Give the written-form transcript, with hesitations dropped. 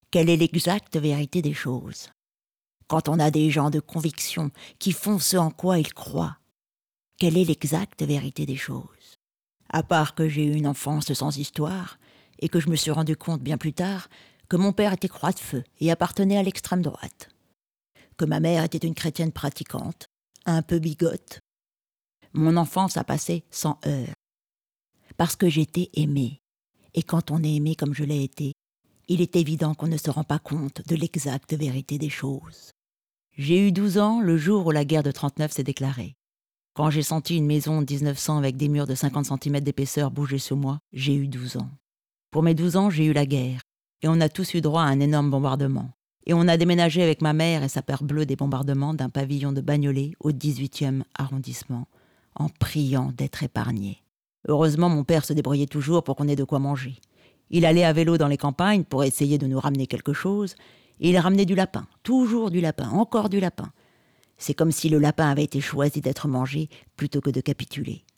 Quelle est l'exacte vérité des choses? Quand on a des gens de conviction qui font ce en quoi ils croient, quelle est l'exacte vérité des choses? À part que j'ai eu une enfance sans histoire, et que je me suis rendu compte bien plus tard que mon père était croix-de-feu et appartenait à l'extrême droite, que ma mère était une chrétienne pratiquante, un peu bigote. Mon enfance a passé sans heurts, parce que j'étais aimée. Et quand on est aimé comme je l'ai été, il est évident qu'on ne se rend pas compte de l'exacte vérité des choses. J'ai eu 12 ans le jour où la guerre de 39 s'est déclarée. Quand j'ai senti une maison de 1900 avec des murs de 50 cm d'épaisseur bouger sur moi, j'ai eu 12 ans. Pour mes 12 ans, j'ai eu la guerre, et on a tous eu droit à un énorme bombardement. Et on a déménagé avec ma mère et sa peur bleue des bombardements d'un pavillon de Bagnolet au 18e arrondissement, en priant d'être épargné. Heureusement, mon père se débrouillait toujours pour qu'on ait de quoi manger. Il allait à vélo dans les campagnes pour essayer de nous ramener quelque chose, et il ramenait du lapin, toujours du lapin, encore du lapin. C'est comme si le lapin avait été choisi d'être mangé plutôt que de capituler.